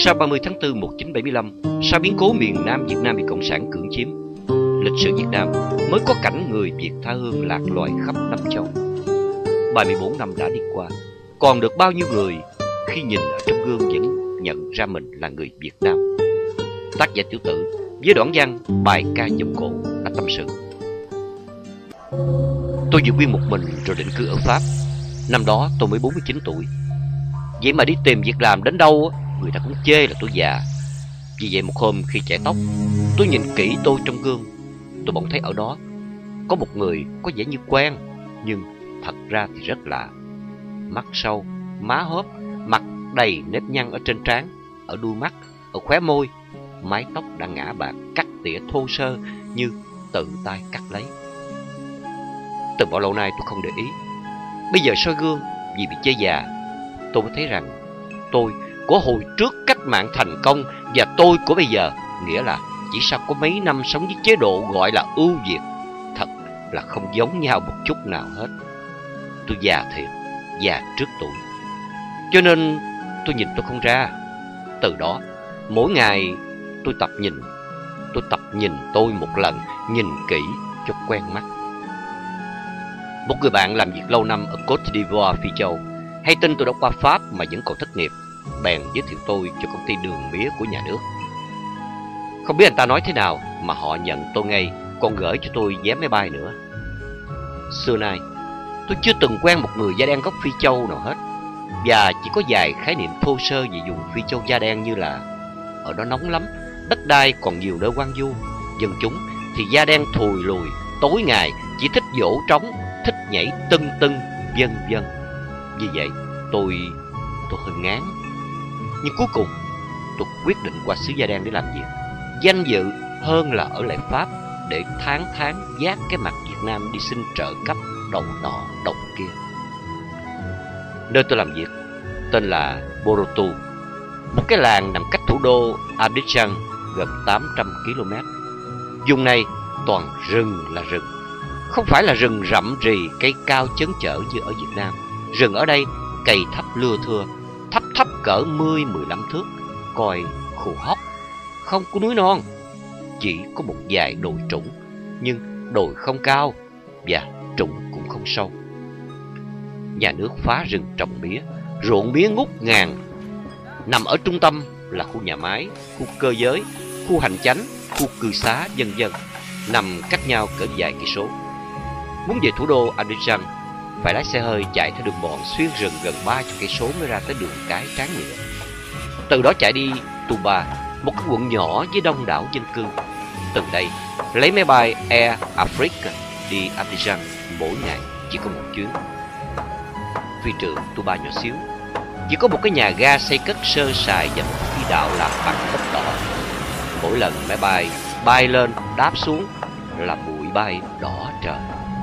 Sau 30 tháng 4 1975, sau biến cố miền Nam Việt Nam bị Cộng sản cưỡng chiếm, lịch sử Việt Nam mới có cảnh người Việt tha hương lạc loài khắp năm châu. 34 năm đã đi qua, còn được bao nhiêu người khi nhìn ở trong gương vẫn nhận ra mình là người Việt Nam. Tác giả Tiểu Tử với đoạn văn bài ca giọng cổ đã tâm sự. Tôi dự quyên một mình rồi định cư ở Pháp. Năm đó tôi mới 49 tuổi. Vậy mà đi tìm việc làm đến đâu người ta cũng chê là tôi già. Vì vậy một hôm khi chải tóc, tôi nhìn kỹ tôi trong gương. Tôi bỗng thấy ở đó có một người có vẻ như quen, nhưng thật ra thì rất lạ. Mắt sâu, má hớp, mặt đầy nếp nhăn ở trên trán, ở đuôi mắt, ở khóe môi. Mái tóc đã ngả bạc, cắt tỉa thô sơ như tự tay cắt lấy. Từ bao lâu nay tôi không để ý. Bây giờ soi gương vì bị chê già, tôi mới thấy rằng tôi của hồi trước cách mạng thành công và tôi của bây giờ, nghĩa là chỉ sau có mấy năm sống với chế độ gọi là ưu việt, thật là không giống nhau một chút nào hết. Tôi già thiệt, già trước tuổi. Cho nên tôi nhìn tôi không ra. Từ đó, mỗi ngày tôi tập nhìn tôi một lần, nhìn kỹ cho quen mắt. Một người bạn làm việc lâu năm ở Côte d'Ivoire, Phi Châu, hay tin tôi đã qua Pháp mà vẫn còn thất nghiệp, bèn giới thiệu tôi cho công ty đường mía của nhà nước. Không biết anh ta nói thế nào mà họ nhận tôi ngay, còn gửi cho tôi vé máy bay nữa. Xưa nay, tôi chưa từng quen một người da đen gốc Phi Châu nào hết, và chỉ có vài khái niệm thô sơ về vùng Phi Châu da đen như là ở đó nóng lắm, đất đai còn nhiều nơi hoang vu, dân chúng thì da đen thùi lùi, tối ngày chỉ thích vỗ trống, thích nhảy tưng tưng, vân vân. Vì vậy, tôi hơi ngán. Nhưng cuối cùng, tôi quyết định qua xứ da đen để làm việc, danh dự hơn là ở lại Pháp để tháng vác cái mặt Việt Nam đi xin trợ cấp đầu nọ đầu kia. Nơi tôi làm việc tên là Borotou, một cái làng nằm cách thủ đô Abidjan gần 800 km. Vùng này toàn rừng là rừng. Không phải là rừng rậm rì, cây cao chấn chở như ở Việt Nam. Rừng ở đây cây thấp lưa thưa, thấp cỡ 10-15 thước, coi khô hốc, không có núi non. Chỉ có một vài đồi trũng, nhưng đồi không cao và trũng cũng không sâu. Nhà nước phá rừng trồng mía, ruộng mía ngút ngàn. Nằm ở trung tâm là khu nhà máy, khu cơ giới, khu hành chánh, khu cư xá, vân vân, nằm cách nhau cỡ vài cây số. Muốn về thủ đô Abidjan, phải lái xe hơi chạy theo đường mòn xuyên rừng gần 30 cây số mới ra tới đường cái Tráng Nghĩa. Từ đó chạy đi Touba, một cái quận nhỏ với đông đảo dân cư. Từ đây lấy máy bay Air Afrique đi Abidjan, mỗi ngày chỉ có một chuyến. Phi trường Touba nhỏ xíu, chỉ có một cái nhà ga xây cất sơ sài và một phi đạo làm bằng đất đỏ. Mỗi lần máy bay bay lên đáp xuống là bụi bay đỏ trời.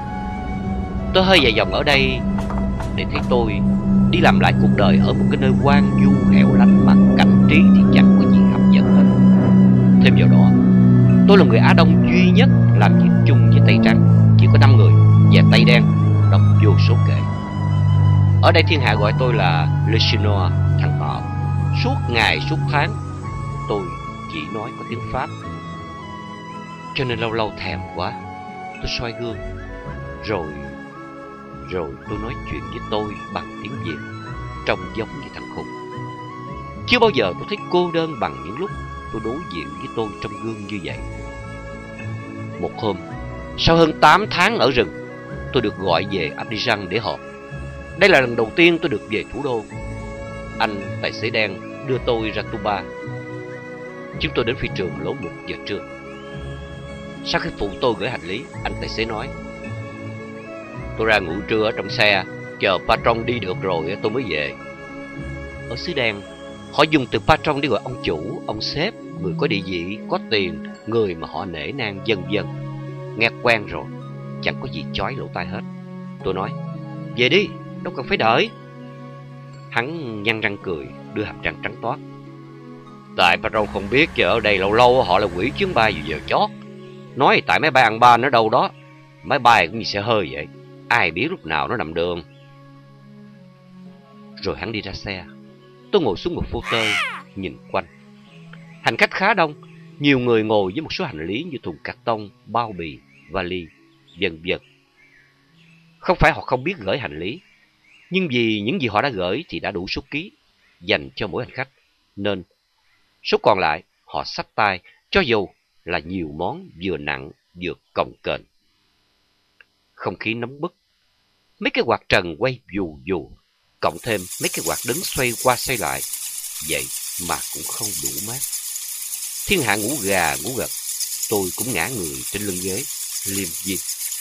Tôi hơi dài dòng ở đây để thấy tôi đi làm lại cuộc đời ở một cái nơi hoang vu hẻo lánh mà cảnh trí thì chẳng có gì hấp dẫn hết. Thêm vào đó, tôi là người Á Đông duy nhất làm việc chung với Tây Trắng, chỉ có 5 người, và Tây Đen đông vô số kể. Ở đây thiên hạ gọi tôi là Le Chinois, thằng Tọ. Suốt ngày suốt tháng tôi chỉ nói có tiếng Pháp, cho nên lâu lâu thèm quá, tôi soi gương, rồi tôi nói chuyện với tôi bằng tiếng Việt, trông giống như thằng khùng. Chưa bao giờ tôi thấy cô đơn bằng những lúc tôi đối diện với tôi trong gương như vậy. Một hôm, sau hơn 8 tháng ở rừng, tôi được gọi về Abidjan để họp. Đây là lần đầu tiên tôi được về thủ đô. Anh tài xế đen đưa tôi ra Touba. Chúng tôi đến phi trường lúc 1 giờ trưa. Sau khi phụ tôi gửi hành lý, anh tài xế nói: tôi ra ngủ trưa ở trong xe, chờ patron đi được rồi tôi mới về. Ở xứ đen, họ dùng từ patron để gọi ông chủ, ông sếp, người có địa vị, có tiền, người mà họ nể nang, vân vân. Nghe quen rồi, chẳng có gì chói lỗ tai hết. Tôi nói: về đi, đâu cần phải đợi. Hắn nhăn răng cười, đưa hàm răng trắng toát: tại patron không biết chứ ở đây lâu lâu họ là quỷ chuyến bay vào giờ chót. Nói tại máy bay ăn ban ở đâu đó, máy bay cũng như xe hơi vậy, ai biết lúc nào nó nằm đường. Rồi hắn đi ra xe. Tôi ngồi xuống một phô tơ, nhìn quanh. Hành khách khá đông, nhiều người ngồi với một số hành lý như thùng cạc tông, bao bì, vali, vân vân. Không phải họ không biết gửi hành lý, nhưng vì những gì họ đã gửi thì đã đủ số ký dành cho mỗi hành khách, nên số còn lại họ xách tay cho dù là nhiều món vừa nặng vừa cồng kềnh. Không khí nóng bức, mấy cái quạt trần quay dù dù, cộng thêm mấy cái quạt đứng xoay qua xoay lại, vậy mà cũng không đủ mát. Thiên hạ ngủ gà ngủ gật, tôi cũng ngã người trên lưng ghế, liêm diêm.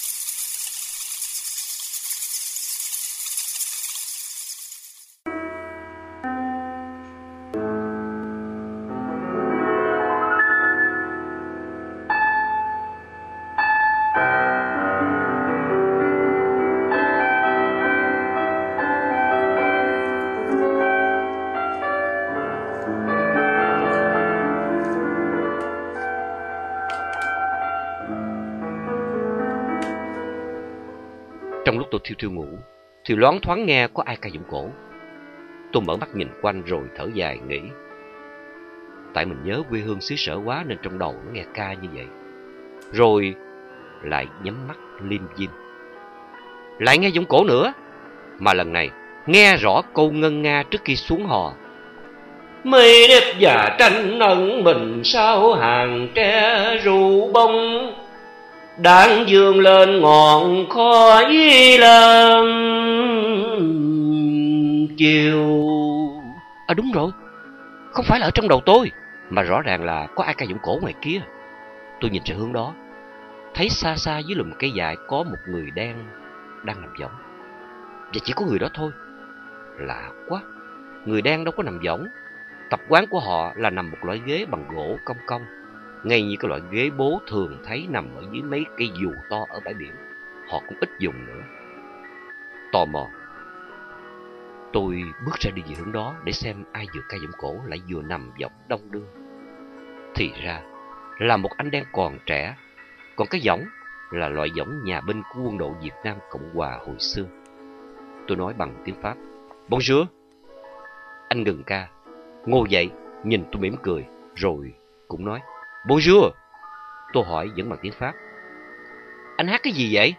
Trong lúc tôi thiêu thiêu ngủ thì loáng thoáng nghe có ai ca giọng cổ. Tôi mở mắt nhìn quanh rồi thở dài nghĩ, tại mình nhớ quê hương xứ sở quá nên trong đầu nó nghe ca như vậy. Rồi lại nhắm mắt lim dim, lại nghe giọng cổ nữa, mà lần này nghe rõ câu ngân nga trước khi xuống hò. Mây đẹp và tranh ẩn mình sao hàng tre rượu bông, đang dương lên ngọn khói lâm chiều. À đúng rồi, không phải là ở trong đầu tôi, mà rõ ràng là có ai ca giọng cổ ngoài kia. Tôi nhìn ra hướng đó, thấy xa xa dưới lùm cây dại có một người đen đang nằm võng. Và chỉ có người đó thôi. Lạ quá, người đen đâu có nằm võng. Tập quán của họ là nằm một loại ghế bằng gỗ cong cong, ngay như cái loại ghế bố thường thấy nằm ở dưới mấy cây dù to ở bãi biển. Họ cũng ít dùng nữa. Tò mò, tôi bước ra đi về hướng đó để xem ai vừa ca giọng cổ lại vừa nằm võng đông đưa. Thì ra là một anh đen còn trẻ, còn cái võng là loại võng nhà binh của quân đội Việt Nam Cộng Hòa hồi xưa. Tôi nói bằng tiếng Pháp, Bonjour. Anh ngừng ca, ngồi dậy, nhìn tôi mỉm cười, rồi cũng nói, Bonjour. Tôi hỏi vẫn bằng tiếng Pháp, anh hát cái gì vậy?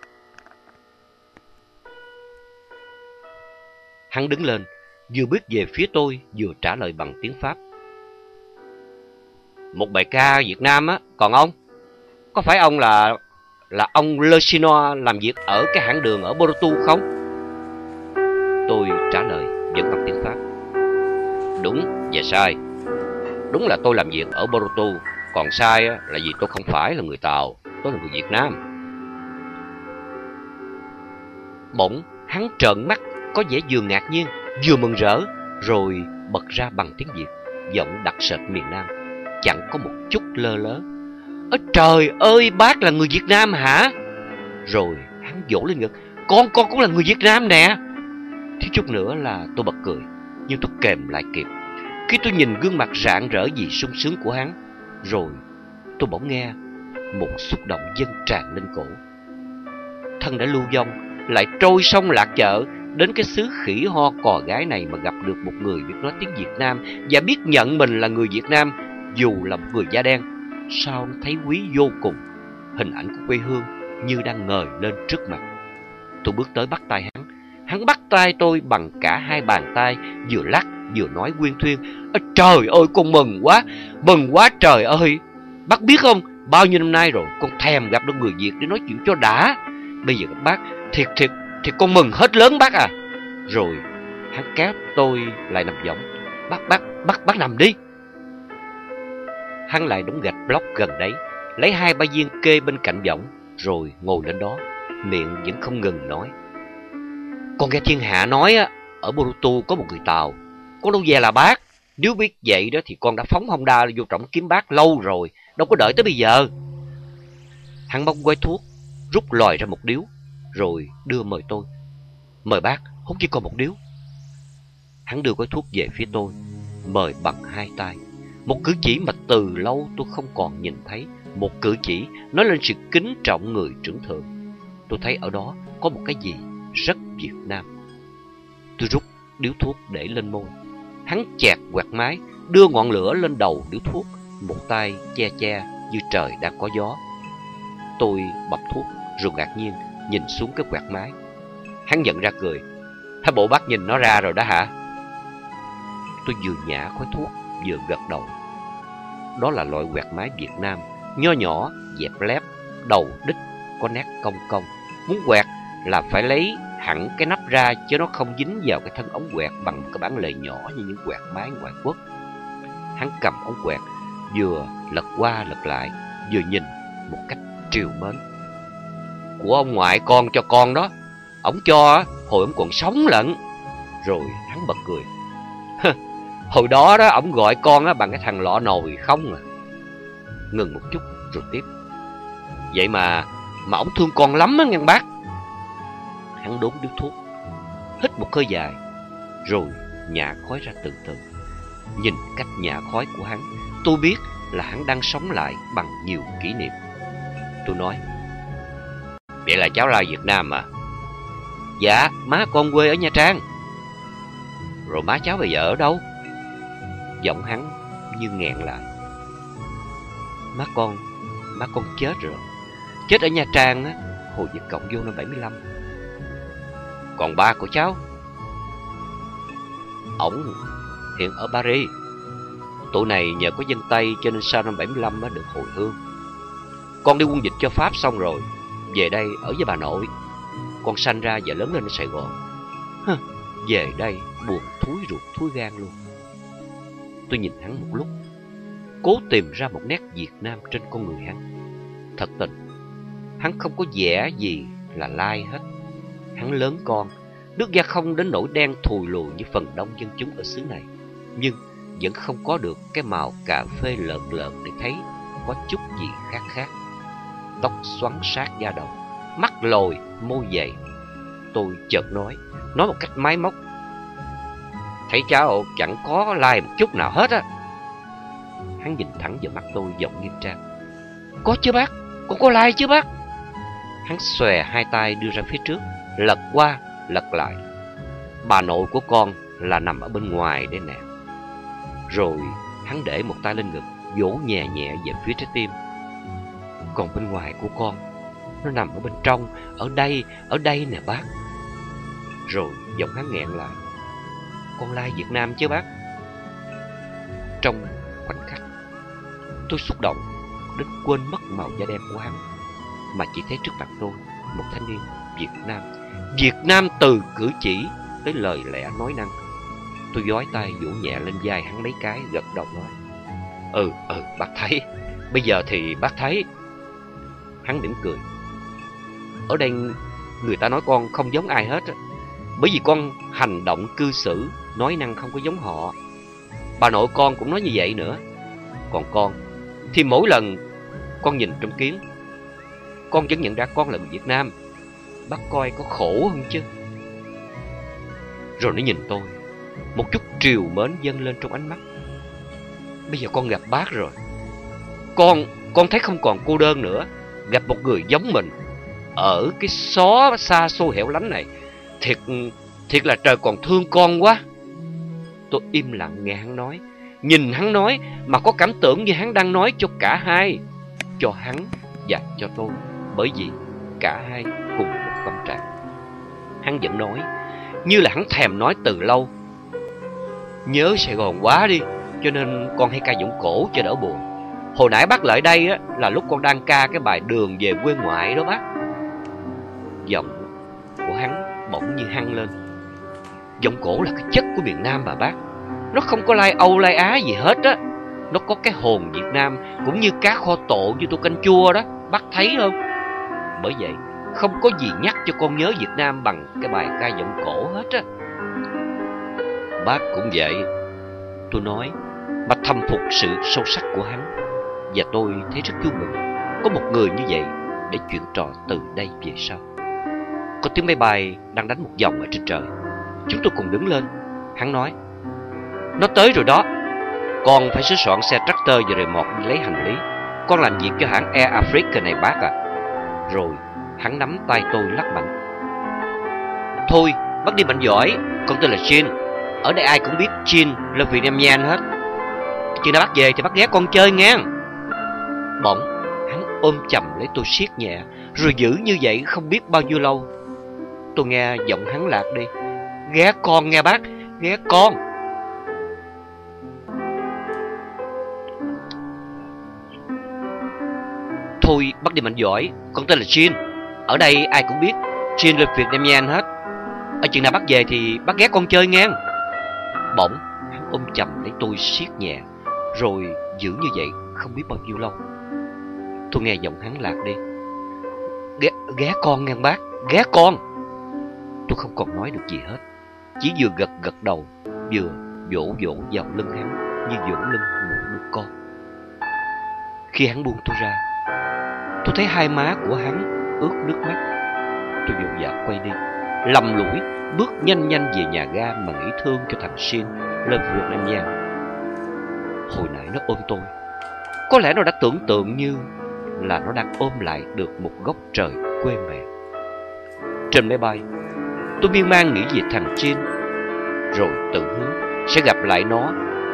Hắn đứng lên, vừa bước về phía tôi, vừa trả lời bằng tiếng Pháp. Một bài ca Việt Nam á, còn ông? Có phải ông là ông Le Chinois làm việc ở cái hãng đường ở Bordeaux không? Tôi trả lời vẫn bằng tiếng Pháp. Đúng và sai. Đúng là tôi làm việc ở Bordeaux, còn sai á, là vì tôi không phải là người Tàu, tôi là người Việt Nam. Bỗng hắn trợn mắt, có vẻ vừa ngạc nhiên vừa mừng rỡ, rồi bật ra bằng tiếng Việt, giọng đặc sệt miền Nam, chẳng có một chút lơ lớ. Trời ơi, bác là người Việt Nam hả? Rồi hắn vỗ lên ngực, con cũng là người Việt Nam nè. Thiếu chút nữa là tôi bật cười, nhưng tôi kềm lại kịp khi tôi nhìn gương mặt rạng rỡ vì sung sướng của hắn. Rồi tôi bỗng nghe một xúc động dâng tràn lên cổ. Thân đã lưu vong, lại trôi sông lạc chợ đến cái xứ khỉ ho cò gái này mà gặp được một người biết nói tiếng Việt Nam và biết nhận mình là người Việt Nam, dù là một người da đen. Sao nó thấy quý vô cùng. Hình ảnh của quê hương như đang ngời lên trước mặt. Tôi bước tới bắt tay hắn. Hắn bắt tay tôi bằng cả hai bàn tay, vừa lắc vừa nói quyên thuyên. Trời ơi, con mừng quá trời ơi. Bác biết không, bao nhiêu năm nay rồi con thèm gặp được người Việt để nói chuyện cho đã. Bây giờ bác thiệt con mừng hết lớn bác à. Rồi hắn kéo tôi lại nằm võng. Bác nằm đi. Hắn lại đống gạch block gần đấy, lấy hai ba viên kê bên cạnh võng, rồi ngồi lên đó, miệng vẫn không ngừng nói. Con nghe thiên hạ nói á, ở Bordeaux có một người Tàu, con đâu về là bác. Nếu biết vậy đó thì con đã phóng Honda vô trọng kiếm bác lâu rồi, đâu có đợi tới bây giờ. Hắn bóc gói thuốc, rút lòi ra một điếu, rồi đưa mời tôi. Mời bác, hút chỉ còn một điếu. Hắn đưa gói thuốc về phía tôi, mời bằng hai tay. Một cử chỉ mà từ lâu tôi không còn nhìn thấy. Một cử chỉ nói lên sự kính trọng người trưởng thượng. Tôi thấy ở đó có một cái gì rất Việt Nam. Tôi rút điếu thuốc để lên môi. Hắn chẹt quạt mái, đưa ngọn lửa lên đầu điếu thuốc, một tay che che như trời đang có gió. Tôi bập thuốc rồi ngạc nhiên nhìn xuống cái quạt máy. Hắn nhận ra cười. Hả, bộ bác nhìn nó ra rồi đó hả? Tôi vừa nhả khói thuốc vừa gật đầu. Đó là loại quạt máy Việt Nam, nho nhỏ, dẹp lép, đầu đích, có nét cong cong. Muốn quẹt là phải lấy hẳn cái nắp ra, chứ nó không dính vào cái thân ống quẹt bằng cái bản lề nhỏ như những quạt máy ngoại quốc. Hắn cầm ống quẹt, vừa lật qua lật lại, vừa nhìn một cách trìu mến. Của ông ngoại con cho con đó. Ổng cho hồi ổng còn sống lận. Rồi hắn bật cười. Hồi đó đó ổng gọi con bằng cái thằng lọ nồi không à. Ngừng một chút rồi tiếp. Vậy mà ổng thương con lắm á nghe bác. Hắn đốn điếu thuốc, hít một hơi dài, rồi nhả khói ra từ từ. Nhìn cách nhả khói của hắn, tôi biết là hắn đang sống lại bằng nhiều kỷ niệm. Tôi nói. Vậy là cháu là Việt Nam à? Dạ, má con quê ở Nha Trang. Rồi má cháu bây giờ ở đâu? Giọng hắn như nghẹn lại. Má con chết rồi. Chết ở Nha Trang á, hồi Việt Cộng vô năm 75. Còn ba của cháu? Ổng hiện ở Paris. Tụi này nhờ có dân Tây cho nên sau năm 75 á được hồi hương. Con đi quân dịch cho Pháp xong rồi về đây ở với bà nội. Con sanh ra và lớn lên ở Sài Gòn. Về đây buồn thúi ruột thúi gan luôn. Tôi nhìn hắn một lúc, cố tìm ra một nét Việt Nam trên con người hắn. Thật tình, hắn không có vẻ gì là lai hết. Hắn lớn con, nước da không đến nỗi đen thùi lùi như phần đông dân chúng ở xứ này, nhưng vẫn không có được cái màu cà phê lợn lợn để thấy có chút gì khác khác. Tóc xoắn sát da đầu, mắt lồi, môi dày. Tôi chợt nói một cách máy móc. Thấy cháu chẳng có lai một chút nào hết á. Hắn nhìn thẳng vào mắt tôi giọng nghiêm trang. Có chứ bác, con có lai chứ bác. Hắn xòe hai tay đưa ra phía trước, lật qua lật lại. Bà nội của con là nằm ở bên ngoài đây nè. Rồi hắn để một tay lên ngực, vỗ nhẹ nhẹ về phía trái tim. Còn bên ngoài của con, nó nằm ở bên trong, ở đây nè bác. Rồi giọng hắn nghẹn lại. Con lai Việt Nam chứ bác. Trong khoảnh khắc, tôi xúc động đến quên mất màu da đen của hắn, mà chỉ thấy trước mặt tôi một thanh niên Việt Nam. Việt Nam từ cử chỉ tới lời lẽ nói năng. Tôi giói tay vỗ nhẹ lên vai hắn mấy cái, gật đầu nói. Bác thấy. Bây giờ thì bác thấy. Hắn mỉm cười. Ở đây người ta nói con không giống ai hết, bởi vì con hành động cư xử, nói năng không có giống họ. Bà nội con cũng nói như vậy nữa. Còn con thì mỗi lần con nhìn trong kiến, con vẫn nhận ra con là người Việt Nam. Bác coi có khổ không chứ? Rồi nó nhìn tôi, một chút trìu mến dâng lên trong ánh mắt. Bây giờ con gặp bác rồi, con thấy không còn cô đơn nữa. Gặp một người giống mình ở cái xó xa xôi hẻo lánh này, thiệt là trời còn thương con quá. Tôi im lặng nghe hắn nói, nhìn hắn nói mà có cảm tưởng như hắn đang nói cho cả hai, cho hắn và cho tôi, bởi vì cả hai cùng một tâm trạng. Hắn vẫn nói như là hắn thèm nói từ lâu. Nhớ Sài Gòn quá đi, cho nên con hay ca giọng cổ cho đỡ buồn. Hồi nãy bác lại đây á, là lúc con đang ca cái bài Đường Về Quê Ngoại đó bác. Giọng của hắn bỗng như hăng lên. Giọng cổ là cái chất của miền Nam mà bác. Nó không có lai Âu lai Á gì hết á. Nó có cái hồn Việt Nam, cũng như cá kho tộ như tô canh chua đó, bác thấy không? Bởi vậy không có gì nhắc cho con nhớ Việt Nam bằng cái bài ca giọng cổ hết á. Bác cũng vậy, tôi nói, mà thầm phục sự sâu sắc của hắn. Và tôi thấy rất vui mừng có một người như vậy để chuyện trò từ đây về sau. Có tiếng máy bay đang đánh một vòng ở trên trời. Chúng tôi cùng đứng lên. Hắn nói, nó tới rồi đó. Con phải sửa soạn xe tractor và remote đi lấy hành lý. Con làm việc cho hãng Air Africa này bác à. Rồi hắn nắm tay tôi lắc mạnh. Thôi bác đi mạnh giỏi. Con tên là Chin. Ở đây ai cũng biết Chin là Việt Nam Nhan hết. Chừng nào bác về thì bác ghé con chơi nghe. Bỗng hắn ôm chầm lấy tôi siết nhẹ, rồi giữ như vậy không biết bao nhiêu lâu. Tôi nghe giọng hắn lạc đi: ghé con nghe bác, ghé con. Thôi bác đi mạnh giỏi, con tên là Jin. Ở đây ai cũng biết Jin là Việt Nam Nhan hết. Ở chừng nào bác về thì bác ghé con chơi nghe. Bỗng hắn ôm chầm lấy tôi siết nhẹ, rồi giữ như vậy không biết bao nhiêu lâu. Tôi nghe giọng hắn lạc đi: ghé con nghe bác, ghé con. Tôi không còn nói được gì hết, chỉ vừa gật gật đầu, vừa vỗ vỗ vào lưng hắn như vỗ lưng một đứa con. Khi hắn buông tôi ra, tôi thấy hai má của hắn ướt nước mắt. Tôi vội vã quay đi, lầm lũi bước nhanh nhanh về nhà ga mà nghĩ thương cho thằng Shin lên Việt Nam Nhan. Hồi nãy nó ôm tôi, có lẽ nó đã tưởng tượng như là nó đang ôm lại được một góc trời quê mẹ. Trên máy bay, tôi miên man nghĩ về thằng Jin, rồi tự hứa sẽ gặp lại nó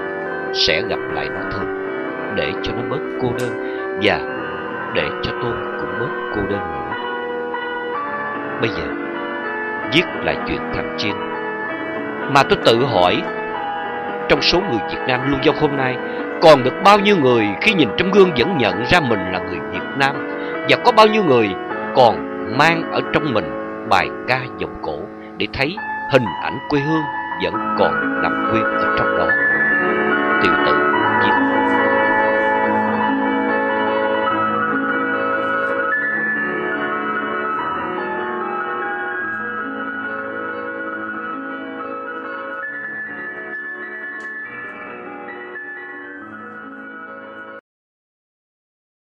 thật, để cho nó bớt cô đơn và để cho tôi cũng bớt cô đơn nữa. Bây giờ viết lại chuyện thằng Jin, mà tôi tự hỏi, trong số người Việt Nam lưu vong hôm nay, còn được bao nhiêu người khi nhìn trong gương vẫn nhận ra mình là người Việt Nam, và có bao nhiêu người còn mang ở trong mình bài ca vọng cổ để thấy hình ảnh quê hương vẫn còn nằm nguyên ở trong đó. Tiểu tử